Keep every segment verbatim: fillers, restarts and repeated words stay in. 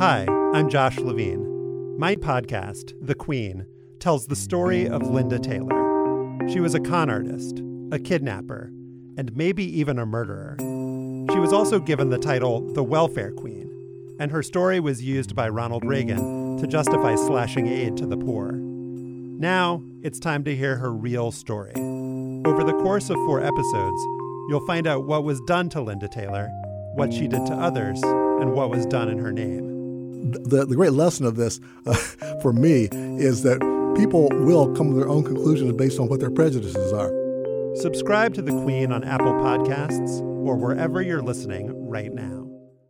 Hi, I'm Josh Levine. My podcast, The Queen, tells the story of Linda Taylor. She was a con artist, a kidnapper, and maybe even a murderer. She was also given the title the Welfare Queen, and her story was used by Ronald Reagan to justify slashing aid to the poor. Now, it's time to hear her real story. Over the course of four episodes, you'll find out what was done to Linda Taylor, what she did to others, and what was done in her name. The, the great lesson of this, uh, for me, is that people will come to their own conclusions based on what their prejudices are. Subscribe to The Queen on Apple Podcasts or wherever you're listening right now.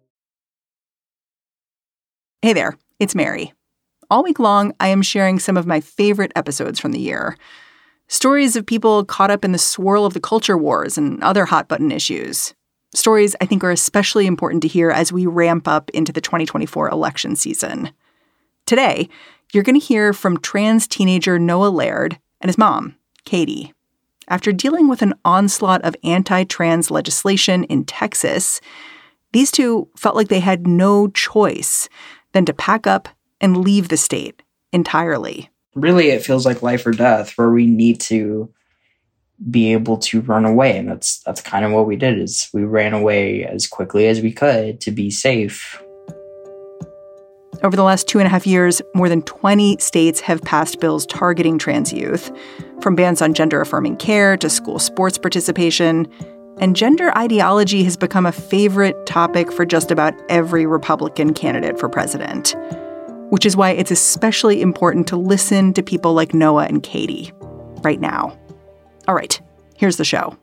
Hey there, it's Mary. All week long, I am sharing some of my favorite episodes from the year. Stories of people caught up in the swirl of the culture wars and other hot-button issues. Stories I think are especially important to hear as we ramp up into the twenty twenty-four election season. Today, you're going to hear from trans teenager Noah Laird and his mom, Katie. After dealing with an onslaught of anti-trans legislation in Texas, these two felt like they had no choice than to pack up and leave the state entirely. Really, it feels like life or death, where we need to be able to run away. And that's that's kind of what we did, is we ran away as quickly as we could to be safe. Over the last two and a half years, more than twenty states have passed bills targeting trans youth, from bans on gender-affirming care to school sports participation. And gender ideology has become a favorite topic for just about every Republican candidate for president, which is why it's especially important to listen to people like Noah and Katie right now. All right, here's the show.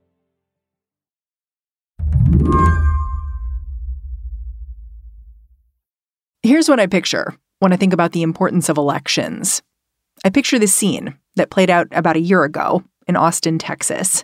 Here's what I picture when I think about the importance of elections. I picture this scene that played out about a year ago in Austin, Texas.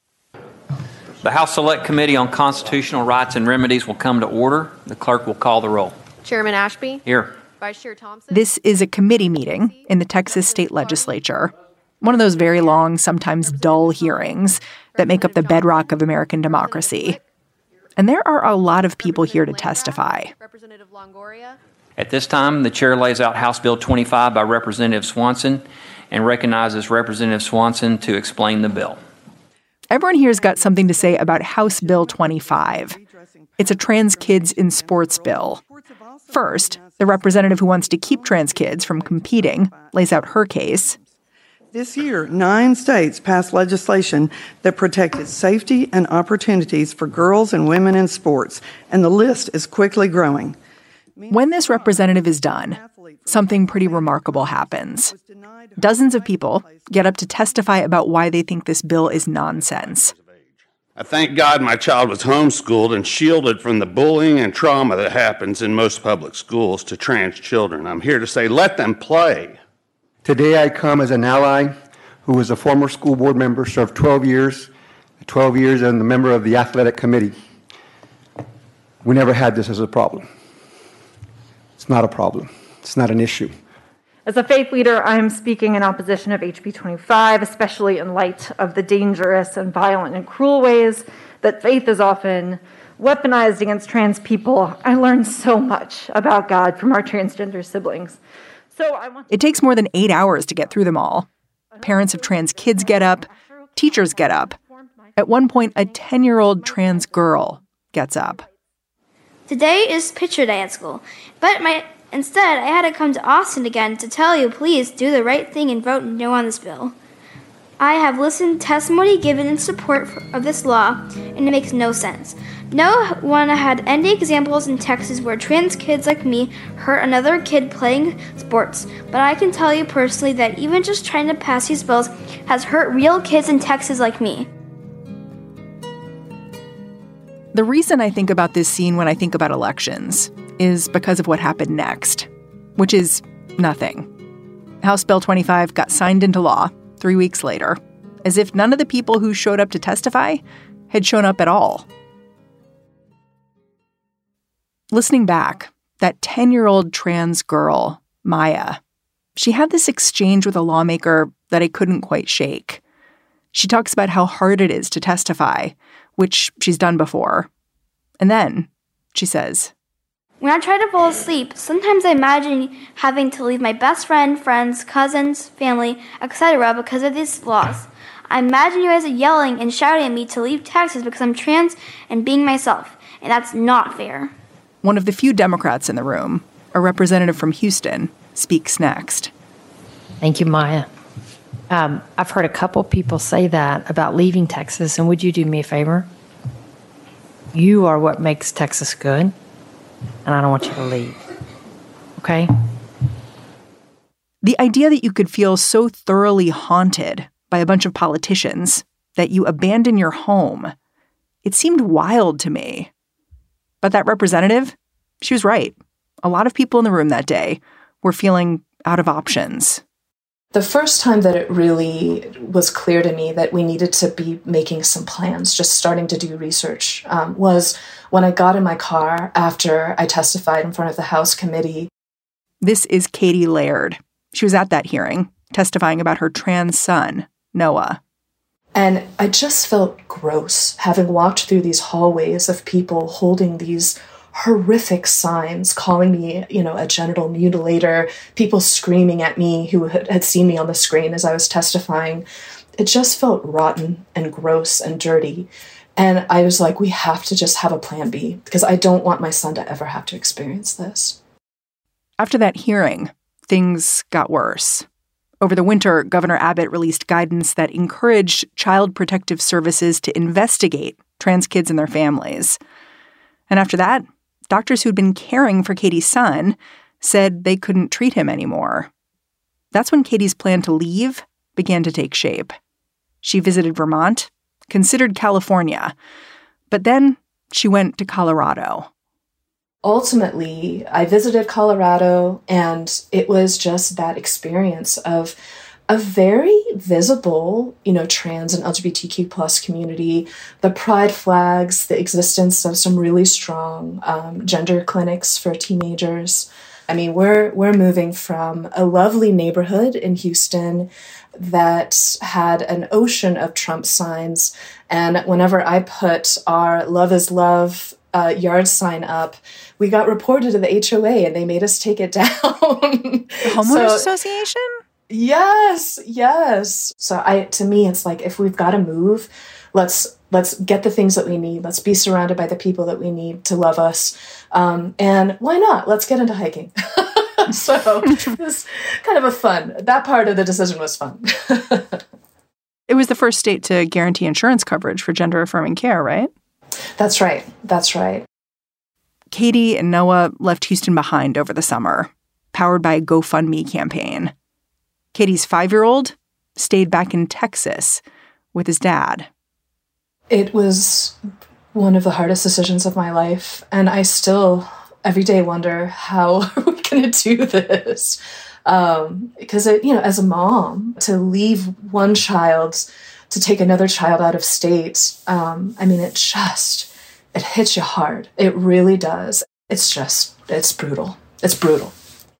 The House Select Committee on Constitutional Rights and Remedies will come to order. The clerk will call the roll. Chairman Ashby. Here. Vice Chair Thompson. This is a committee meeting in the Texas state legislature. One of those very long, sometimes dull hearings that make up the bedrock of American democracy. And there are a lot of people here to testify. Representative Longoria. At this time, the chair lays out House Bill twenty-five by Representative Swanson and recognizes Representative Swanson to explain the bill. Everyone here's got something to say about House Bill twenty-five. It's a trans kids in sports bill. First, the representative who wants to keep trans kids from competing lays out her case. This year, nine states passed legislation that protected safety and opportunities for girls and women in sports, and the list is quickly growing. When this representative is done, something pretty remarkable happens. Dozens of people get up to testify about why they think this bill is nonsense. I thank God my child was homeschooled and shielded from the bullying and trauma that happens in most public schools to trans children. I'm here to say, let them play. Today I come as an ally who was a former school board member, served twelve years, twelve years as a member of the athletic committee. We never had this as a problem. It's not a problem. It's not an issue. As a faith leader, I am speaking in opposition of H B twenty-five, especially in light of the dangerous and violent and cruel ways that faith is often weaponized against trans people. I learned so much about God from our transgender siblings. So I want- It takes more than eight hours to get through them all. Parents of trans kids get up. Teachers get up. At one point, a ten-year-old trans girl gets up. Today is picture day at school, but my instead I had to come to Austin again to tell you, please do the right thing and vote no on this bill. I have listened to testimony given in support of this law, and it makes no sense. No one had any examples in Texas where trans kids like me hurt another kid playing sports, but I can tell you personally that even just trying to pass these bills has hurt real kids in Texas like me. The reason I think about this scene when I think about elections is because of what happened next, which is nothing. House Bill twenty-five got signed into law three weeks later, as if none of the people who showed up to testify had shown up at all. Listening back, that ten-year-old trans girl, Maya, she had this exchange with a lawmaker that I couldn't quite shake. She talks about how hard it is to testify, which she's done before. And then she says, When I try to fall asleep, sometimes I imagine having to leave my best friend, friends, cousins, family, et cetera because of these laws. I imagine you guys are yelling and shouting at me to leave Texas because I'm trans and being myself, and that's not fair. One of the few Democrats in the room, a representative from Houston, speaks next. Thank you, Maya. Um, I've heard a couple people say that about leaving Texas, and would you do me a favor? You are what makes Texas good, and I don't want you to leave. Okay? The idea that you could feel so thoroughly haunted by a bunch of politicians that you abandon your home, it seemed wild to me. But that representative, she was right. A lot of people in the room that day were feeling out of options. The first time that it really was clear to me that we needed to be making some plans, just starting to do research, um, was when I got in my car after I testified in front of the House committee. This is Katie Laird. She was at that hearing, testifying about her trans son, Noah. And I just felt gross having walked through these hallways of people holding these horrific signs, calling me, you know, a genital mutilator, people screaming at me who had seen me on the screen as I was testifying. It just felt rotten and gross and dirty. And I was like, we have to just have a plan B because I don't want my son to ever have to experience this. After that hearing, things got worse. Over the winter, Governor Abbott released guidance that encouraged Child Protective Services to investigate trans kids and their families. And after that, doctors who'd been caring for Katie's son said they couldn't treat him anymore. That's when Katie's plan to leave began to take shape. She visited Vermont, considered California, but then she went to Colorado. Ultimately, I visited Colorado, and it was just that experience of a very visible, you know, trans and L G B T Q plus community, the pride flags, the existence of some really strong um, gender clinics for teenagers. I mean, we're we're moving from a lovely neighborhood in Houston that had an ocean of Trump signs, and whenever I put our Love is Love uh, yard sign up, we got reported to the H O A, and they made us take it down. The Homeowners So- Association? Yes, yes. So I, to me, it's like, if we've got to move, let's let's get the things that we need. Let's be surrounded by the people that we need to love us. Um, and why not? Let's get into hiking. So it was kind of a fun, that part of the decision was fun. It was the first state to guarantee insurance coverage for gender-affirming care, right? That's right. That's right. Katie and Noah left Houston behind over the summer, powered by a GoFundMe campaign. Katie's five-year-old stayed back in Texas with his dad. It was one of the hardest decisions of my life, and I still every day wonder, how are we going to do this? Um, because, it, you know, as a mom, to leave one child to take another child out of state, um, I mean, it just, it hits you hard. It really does. It's just, it's brutal. It's brutal.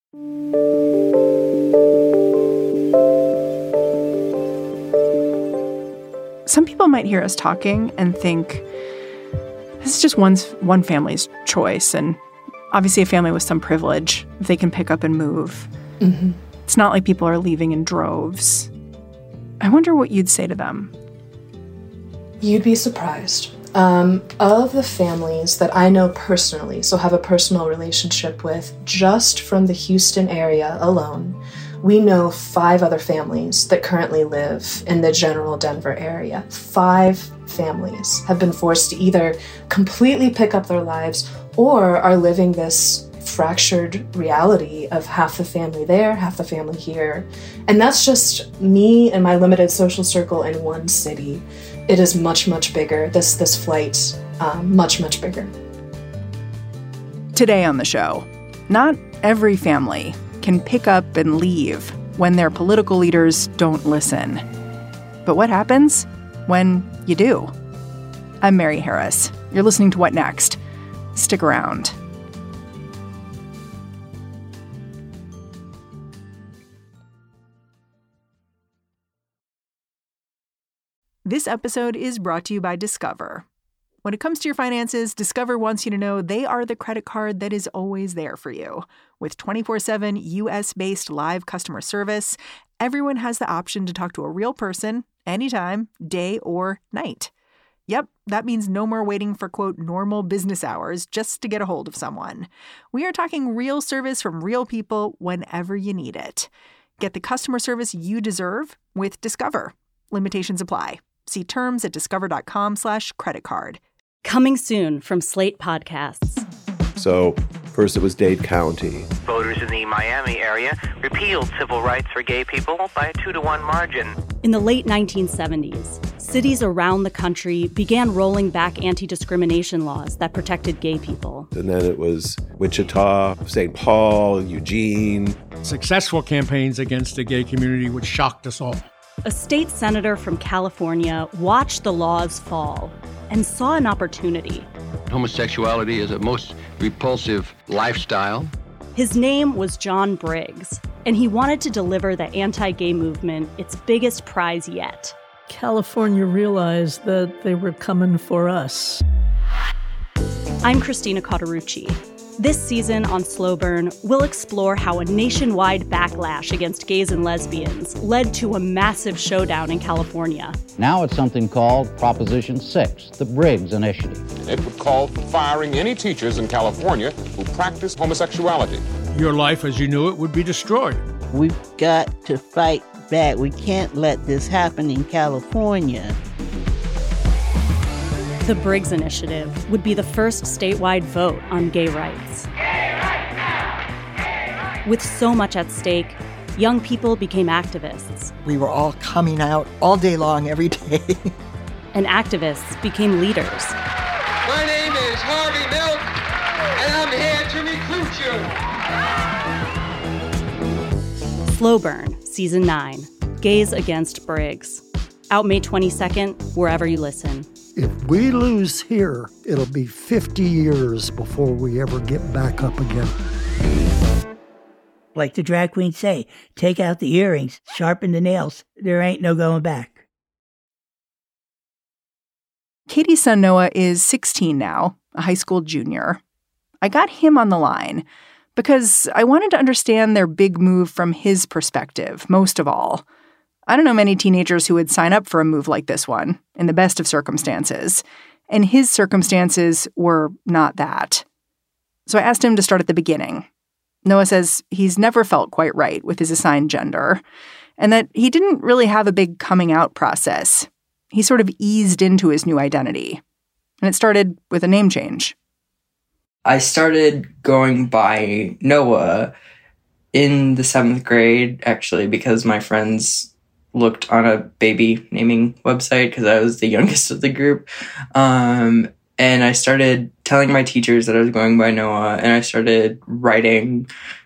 Some people might hear us talking and think, this is just one's, one family's choice, and obviously a family with some privilege, if they can pick up and move. Mm-hmm. It's not like people are leaving in droves. I wonder what you'd say to them. You'd be surprised. Um, of the families that I know personally, so have a personal relationship with, just from the Houston area alone, we know five other families that currently live in the general Denver area. Five families have been forced to either completely pick up their lives or are living this fractured reality of half the family there, half the family here. And that's just me and my limited social circle in one city. It is much, much bigger. This, this flight, um, much, much bigger. Today on the show, not every family can pick up and leave when their political leaders don't listen. But what happens when you do? I'm Mary Harris. You're listening to What Next? Stick around. This episode is brought to you by Discover. When it comes to your finances, Discover wants you to know they are the credit card that is always there for you. With twenty-four seven U S-based live customer service, everyone has the option to talk to a real person anytime, day or night. Yep, that means no more waiting for, quote, normal business hours just to get a hold of someone. We are talking real service from real people whenever you need it. Get the customer service you deserve with Discover. Limitations apply. See terms at discover.com slash credit card. Coming soon from Slate Podcasts. So, first it was Dade County. Voters in the Miami area repealed civil rights for gay people by a two to one margin. In the late nineteen seventies, cities around the country began rolling back anti-discrimination laws that protected gay people. And then it was Wichita, Saint Paul, Eugene. Successful campaigns against the gay community, which shocked us all. A state senator from California watched the laws fall and saw an opportunity. Homosexuality is a most repulsive lifestyle. His name was John Briggs, and he wanted to deliver the anti-gay movement its biggest prize yet. California realized that they were coming for us. I'm Christina Cauterucci. This season on Slow Burn, we'll explore how a nationwide backlash against gays and lesbians led to a massive showdown in California. Now it's something called Proposition six, the Briggs Initiative. It would call for firing any teachers in California who practice homosexuality. Your life as you knew it would be destroyed. We've got to fight back. We can't let this happen in California. The Briggs Initiative would be the first statewide vote on gay rights. Gay rights now! Gay rights! With so much at stake, young people became activists. We were all coming out all day long, every day. And activists became leaders. My name is Harvey Milk, and I'm here to recruit you. Slow Burn, Season nine, Gays Against Briggs. Out May twenty-second, wherever you listen. If we lose here, it'll be fifty years before we ever get back up again. Like the drag queens say, take out the earrings, sharpen the nails. There ain't no going back. Katie's son Noah is sixteen now, a high school junior. I got him on the line because I wanted to understand their big move from his perspective, most of all. I don't know many teenagers who would sign up for a move like this one, in the best of circumstances. And his circumstances were not that. So I asked him to start at the beginning. Noah says he's never felt quite right with his assigned gender, and that he didn't really have a big coming out process. He sort of eased into his new identity. And it started with a name change. I started going by Noah in the seventh grade, actually, because my friends looked on a baby naming website because I was the youngest of the group. Um, and I started telling my teachers that I was going by Noah, and I started writing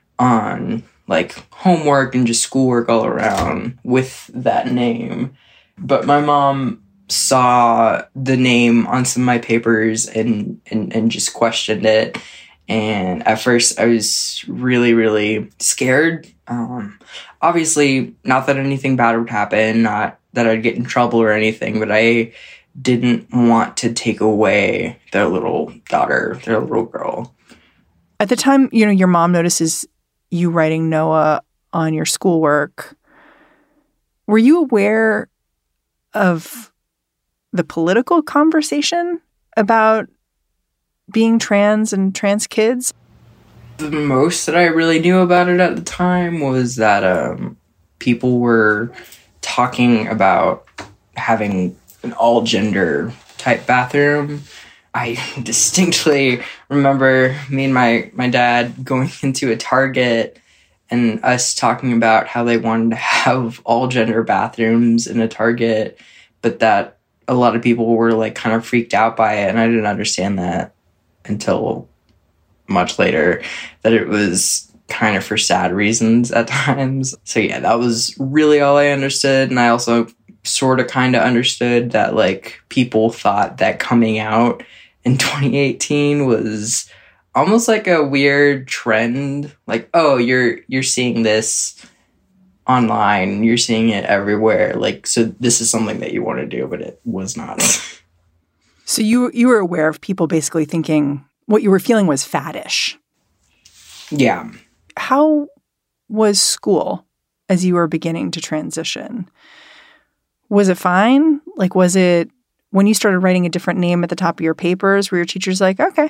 on like homework and just schoolwork all around with that name. But my mom saw the name on some of my papers and, and, and just questioned it. And at first I was really, really scared. Um, obviously, not that anything bad would happen, not that I'd get in trouble or anything, but I didn't want to take away their little daughter, their little girl. At the time, you know, your mom notices you writing Noah on your schoolwork. Were you aware of the political conversation about being trans and trans kids? The most that I really knew about it at the time was that um, people were talking about having an all-gender type bathroom. I distinctly remember me and my, my dad going into a Target and us talking about how they wanted to have all-gender bathrooms in a Target, but that a lot of people were like kind of freaked out by it, and I didn't understand that until much later, that it was kind of for sad reasons at times. So yeah, that was really all I understood. And I also sort of kind of understood that like people thought that coming out in twenty eighteen was almost like a weird trend. Like, oh, you're you're seeing this online, you're seeing it everywhere. Like, so this is something that you want to do, but it was not. So you you were aware of people basically thinking what you were feeling was faddish. Yeah. How was school as you were beginning to transition? Was it fine? Like, was it when you started writing a different name at the top of your papers, were your teachers like, okay?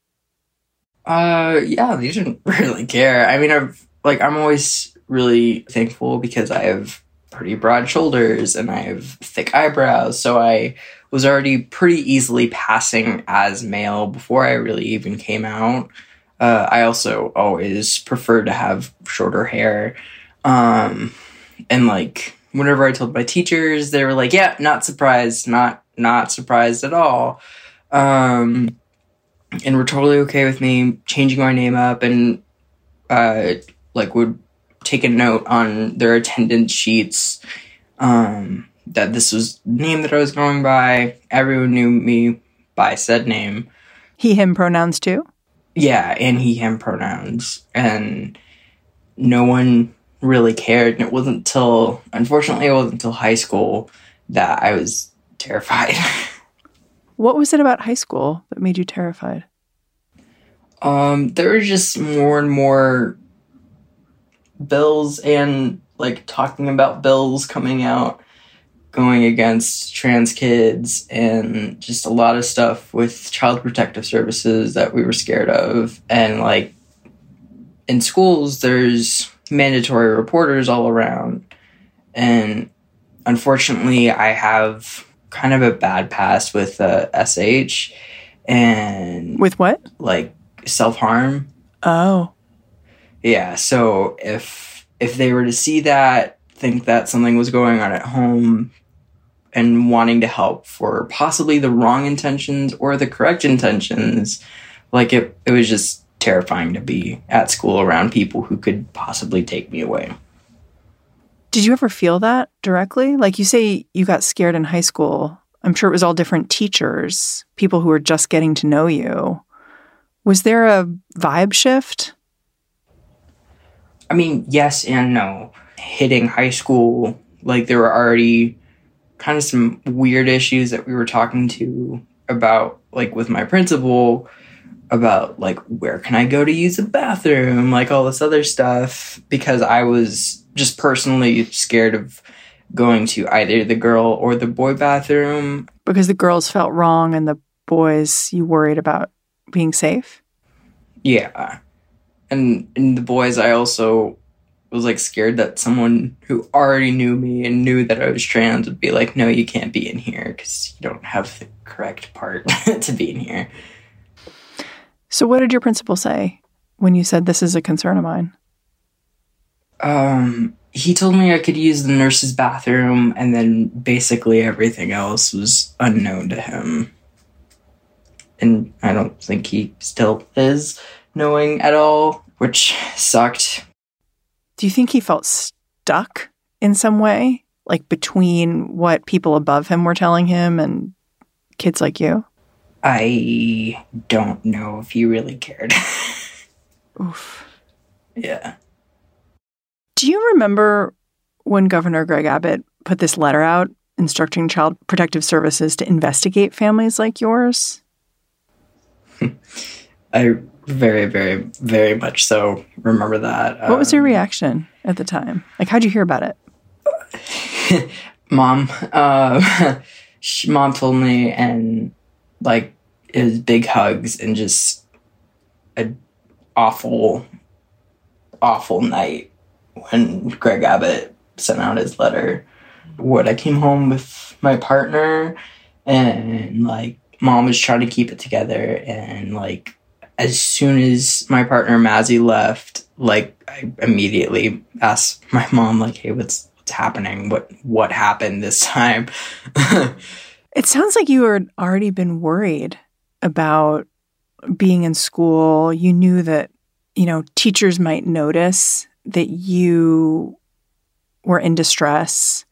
Uh, yeah, they didn't really care. I mean, I've like, I'm always really thankful because I have pretty broad shoulders and I have thick eyebrows. So I was already pretty easily passing as male before I really even came out. Uh, I also always preferred to have shorter hair. Um, and like, whenever I told my teachers, they were like, yeah, not surprised, not, not surprised at all. Um, and were totally okay with me changing my name up and, uh, like would take a note on their attendance sheets, um, that this was the name that I was going by. Everyone knew me by said name. He, him pronouns too? Yeah, and he, him pronouns. And no one really cared. And it wasn't until, unfortunately, it wasn't until high school that I was terrified. What was it about high school that made you terrified? Um, there were just more and more bills and like talking about bills coming out, going against trans kids, and just a lot of stuff with Child Protective Services that we were scared of. And like in schools, there's mandatory reporters all around. And unfortunately, I have kind of a bad past with uh, S H and with what? Like self-harm. Oh. Yeah, so if if they were to see that, think that something was going on at home and wanting to help for possibly the wrong intentions or the correct intentions, like it, it was just terrifying to be at school around people who could possibly take me away. Did you ever feel that directly? Like you say you got scared in high school. I'm sure it was all different teachers, people who were just getting to know you. Was there a vibe shift? I mean, yes and no. Hitting high school, like there were already kind of some weird issues that we were talking to about, like with my principal, about like, where can I go to use the bathroom? Like all this other stuff, because I was just personally scared of going to either the girl or the boy bathroom. Because the girls felt wrong and the boys, you worried about being safe? Yeah. And in the boys, I also was like scared that someone who already knew me and knew that I was trans would be like, no, you can't be in here because you don't have the correct part to be in here. So what did your principal say when you said this is a concern of mine? Um, he told me I could use the nurse's bathroom, and then basically everything else was unknown to him. And I don't think he still is knowing at all, which sucked. Do you think he felt stuck in some way? Like between what people above him were telling him and kids like you? I don't know if he really cared. Oof. Yeah. Do you remember when Governor Greg Abbott put this letter out instructing Child Protective Services to investigate families like yours? I very, very, very much so remember that. What um, was your reaction at the time? Like, how'd you hear about it? Mom. Uh, she, Mom told me, and like, it was big hugs and just an awful, awful night when Greg Abbott sent out his letter. What, I came home with my partner, and like, Mom was trying to keep it together, and like, as soon as my partner Mazzy left, like I immediately asked my mom, like, "Hey, what's what's happening? What what happened this time?" It sounds like you had already been worried about being in school. You knew that, you know, teachers might notice that you were in distress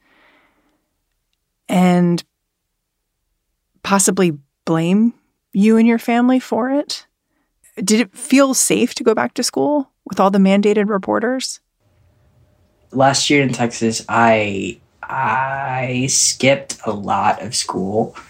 and possibly blame you and your family for it. Did it feel safe to go back to school with all the mandated reporters? Last year in Texas, I I skipped a lot of school,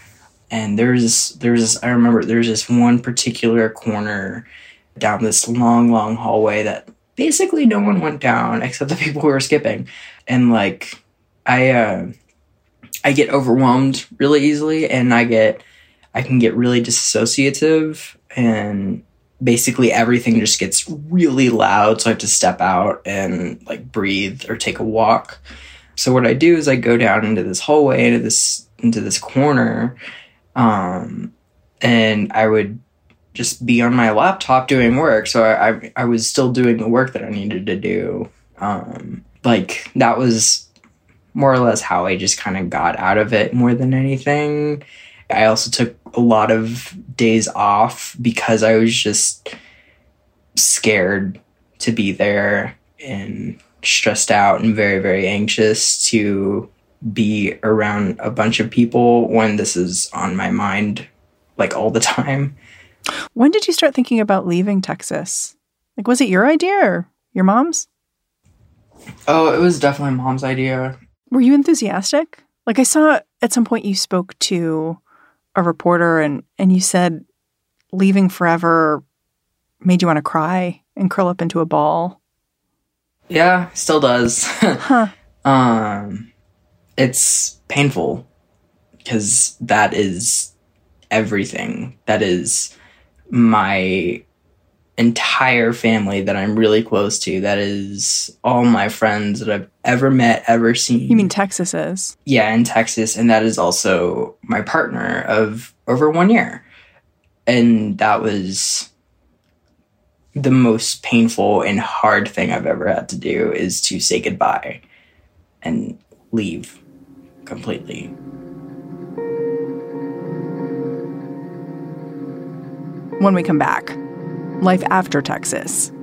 And there's, there's this, I remember there's this one particular corner down this long, long hallway that basically no one went down except the people who were skipping. And like, I, uh, I get overwhelmed really easily, and I get, I can get really dissociative, and basically everything just gets really loud. So I have to step out and like breathe or take a walk. So what I do is I go down into this hallway, into this, into this corner, um, and I would just be on my laptop doing work. So I, I, I was still doing the work that I needed to do. Um, like that was more or less how I just kind of got out of it more than anything. I also took a lot of days off because I was just scared to be there and stressed out and very, very anxious to be around a bunch of people when this is on my mind like all the time. When did you start thinking about leaving Texas? Like, was it your idea or your mom's? Oh, it was definitely mom's idea. Were you enthusiastic? Like, I saw at some point you spoke to a reporter and, and you said leaving forever made you want to cry and curl up into a ball. Yeah, still does. Huh. um, it's painful because that is everything. That is my entire family that I'm really close to. That is all my friends that I've ever met, ever seen. You mean Texas is? Yeah, in Texas. And that is also my partner of over one year. And that was the most painful and hard thing I've ever had to do, is to say goodbye and leave completely. When we come back, life after Texas.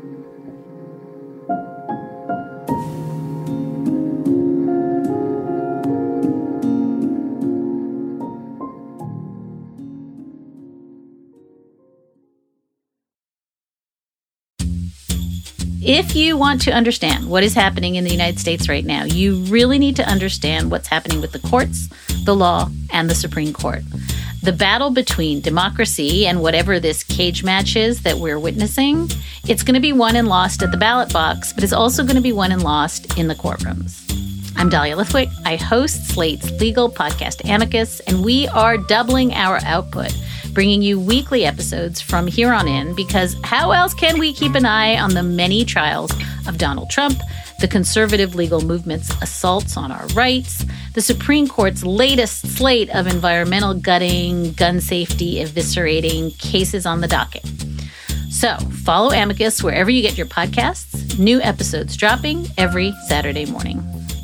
If you want to understand what is happening in the United States right now, you really need to understand what's happening with the courts, the law, and the Supreme Court. The battle between democracy and whatever this cage match is that we're witnessing, it's going to be won and lost at the ballot box, but it's also going to be won and lost in the courtrooms. I'm Dahlia Lithwick. I host Slate's legal podcast Amicus, and we are doubling our output, bringing you weekly episodes from here on in, because how else can we keep an eye on the many trials of Donald Trump, the conservative legal movement's assaults on our rights, the Supreme Court's latest slate of environmental gutting, gun safety eviscerating cases on the docket. So follow Amicus wherever you get your podcasts. New episodes dropping every Saturday morning.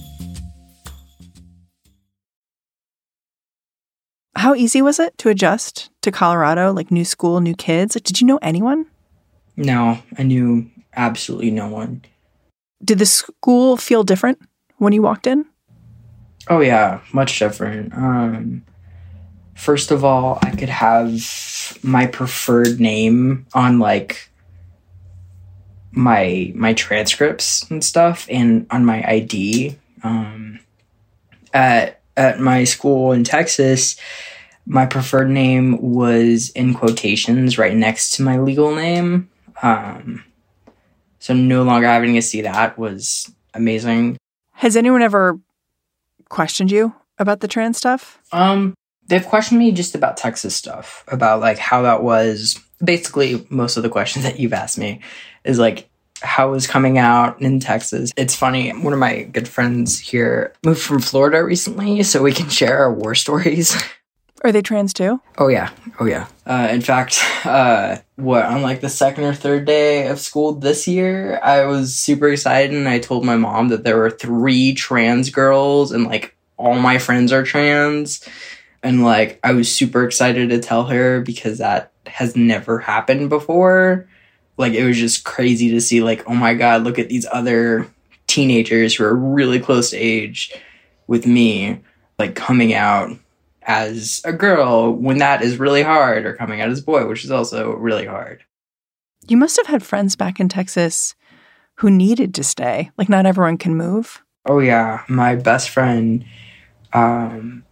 How easy was it to adjust to Colorado, like new school, new kids? Like, did you know anyone? No, I knew absolutely no one. Did the school feel different when you walked in? Oh, yeah, much different. Um, first of all, I could have my preferred name on, like, my my transcripts and stuff, and on my I D. Um, at at my school in Texas, my preferred name was in quotations right next to my legal name. Um, so no longer having to see that was amazing. Has anyone ever questioned you about the trans stuff? Um, they've questioned me just about Texas stuff, about like how that was. Basically, most of the questions that you've asked me is like, how was coming out in Texas. It's funny, one of my good friends here moved from Florida recently, so we can share our war stories. Are they trans too? Oh, yeah. Oh, yeah. Uh, in fact, uh, what, on like the second or third day of school this year, I was super excited, and I told my mom that there were three trans girls, and like all my friends are trans. And like, I was super excited to tell her because that has never happened before. Like, it was just crazy to see, like, oh my God, look at these other teenagers who are really close to age with me, like, coming out as a girl when that is really hard, or coming out as a boy, which is also really hard. You must have had friends back in Texas who needed to stay. Like, not everyone can move. Oh, yeah. My best friend, um,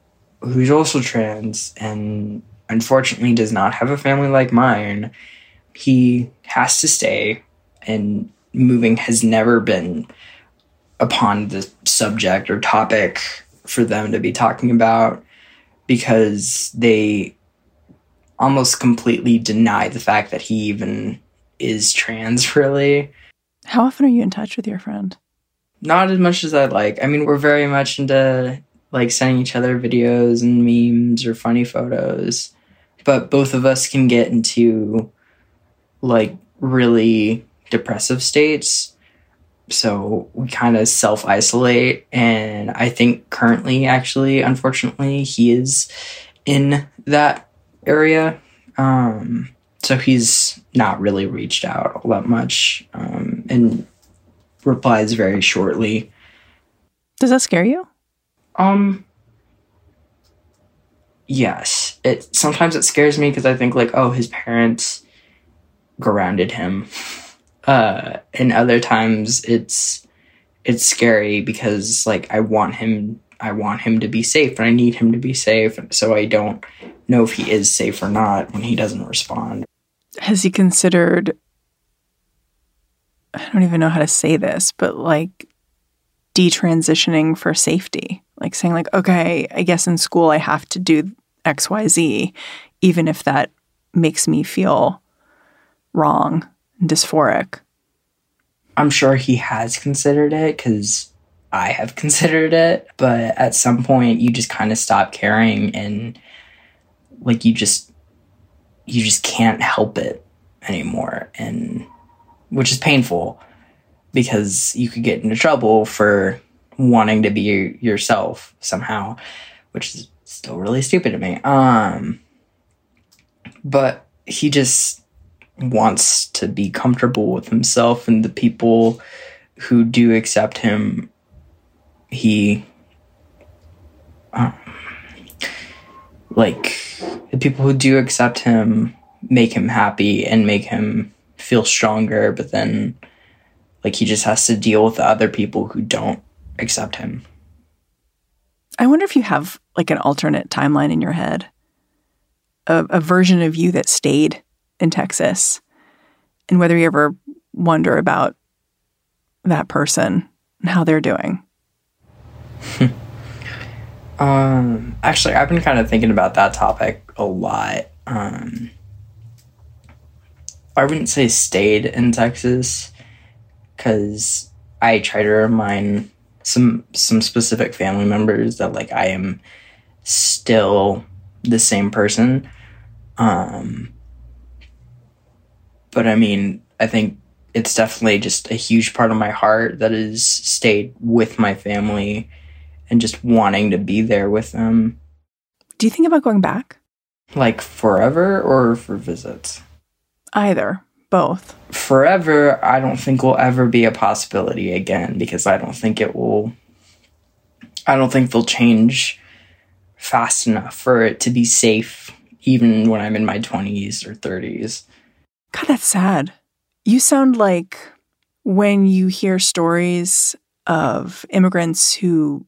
who's also trans and unfortunately does not have a family like mine, he has to stay, and moving has never been upon the subject or topic for them to be talking about, because they almost completely deny the fact that he even is trans, really. How often are you in touch with your friend? Not as much as I'd like. I mean, we're very much into like sending each other videos and memes or funny photos, but both of us can get into like really depressive states. So we kind of self-isolate, and I think currently, actually, unfortunately, he is in that area. Um, so he's not really reached out all that much, um, and replies very shortly. Does that scare you? Um, yes. It sometimes it scares me because I think like, oh, his parents grounded him. Uh, and other times it's it's scary because like I want him I want him to be safe, and I need him to be safe, so I don't know if he is safe or not when he doesn't respond. Has he considered, I don't even know how to say this, but like detransitioning for safety? Like saying like, okay, I guess in school I have to do X Y Z, even if that makes me feel wrong and dysphoric. I'm sure he has considered it because I have considered it, but at some point you just kind of stop caring, and like you just you just can't help it anymore, and which is painful because you could get into trouble for wanting to be yourself somehow, which is still really stupid to me. Um, but he just wants to be comfortable with himself, and the people who do accept him, he, um, like, the people who do accept him make him happy and make him feel stronger, but then, like, he just has to deal with the other people who don't accept him. I wonder if you have, like, an alternate timeline in your head, a, a version of you that stayed in Texas, and whether you ever wonder about that person and how they're doing. um, actually, I've been kind of thinking about that topic a lot. Um, I wouldn't say stayed in Texas, because I try to remind some some specific family members that like I am still the same person. Um, but I mean, I think it's definitely just a huge part of my heart that has stayed with my family and just wanting to be there with them. Do you think about going back? Like forever or for visits? Either. Both. Forever, I don't think will ever be a possibility again, because I don't think it will, I don't think they'll change fast enough for it to be safe, even when I'm in my twenties or thirties. God, that's sad. You sound like when you hear stories of immigrants who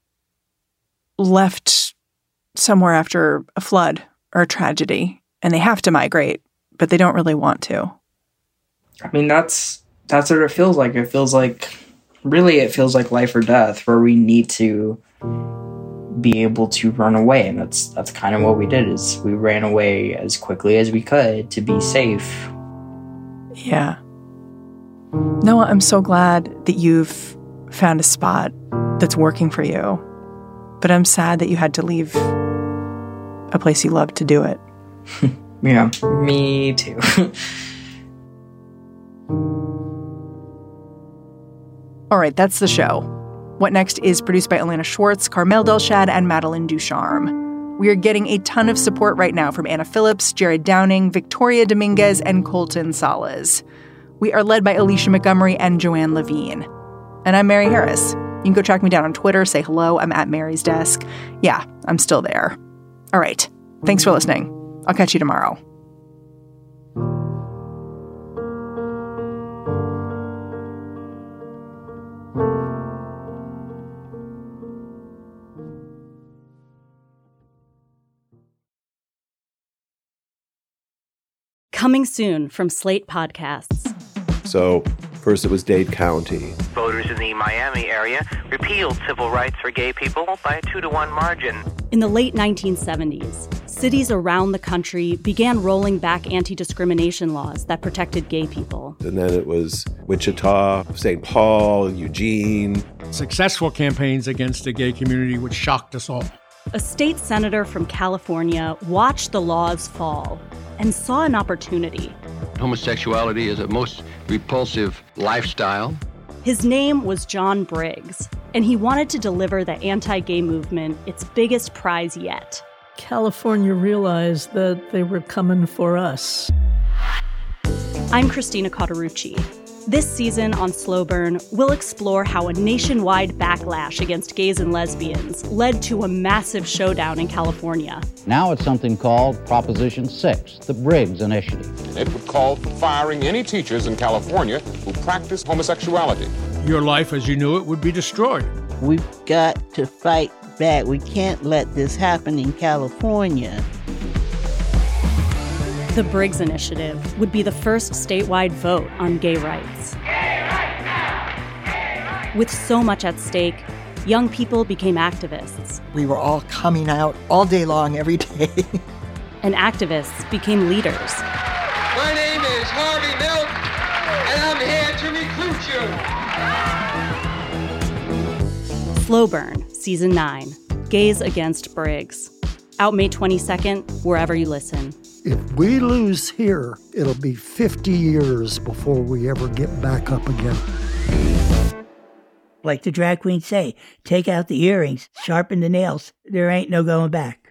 left somewhere after a flood or a tragedy, and they have to migrate, but they don't really want to. I mean, that's that's what it feels like. It feels like, really, it feels like life or death, where we need to be able to run away. And that's that's kind of what we did, is we ran away as quickly as we could to be safe. Yeah. Noah, I'm so glad that you've found a spot that's working for you. But I'm sad that you had to leave a place you loved to do it. Yeah, me too. All right, that's the show. What Next is produced by Elena Schwartz, Carmel Delshad, and Madeline Ducharme. We are getting a ton of support right now from Anna Phillips, Jared Downing, Victoria Dominguez, and Colton Salas. We are led by Alicia Montgomery and Joanne Levine. And I'm Mary Harris. You can go track me down on Twitter, say hello, I'm at Mary's Desk. Yeah, I'm still there. All right, thanks for listening. I'll catch you tomorrow. Coming soon from Slate Podcasts. So first it was Dade County. Voters in the Miami area repealed civil rights for gay people by a two to one margin. In the late nineteen seventies, cities around the country began rolling back anti-discrimination laws that protected gay people. And then it was Wichita, Saint Paul, Eugene. Successful campaigns against the gay community, which shocked us all. A state senator from California watched the laws fall and saw an opportunity. Homosexuality is a most repulsive lifestyle. His name was John Briggs, and he wanted to deliver the anti-gay movement its biggest prize yet. California realized that they were coming for us. I'm Christina Cauterucci. This season on Slow Burn, we'll explore how a nationwide backlash against gays and lesbians led to a massive showdown in California. Now it's something called Proposition six, the Briggs Initiative. It would call for firing any teachers in California who practice homosexuality. Your life as you knew it would be destroyed. We've got to fight back. We can't let this happen in California. The Briggs Initiative would be the first statewide vote on gay rights. Gay rights now! Gay rights! With so much at stake, young people became activists. We were all coming out all day long, every day. And activists became leaders. My name is Harvey Milk, and I'm here to recruit you. Slow Burn, Season nine, Gays Against Briggs. Out May twenty-second, wherever you listen. If we lose here, it'll be fifty years before we ever get back up again. Like the drag queens say, take out the earrings, sharpen the nails. There ain't no going back.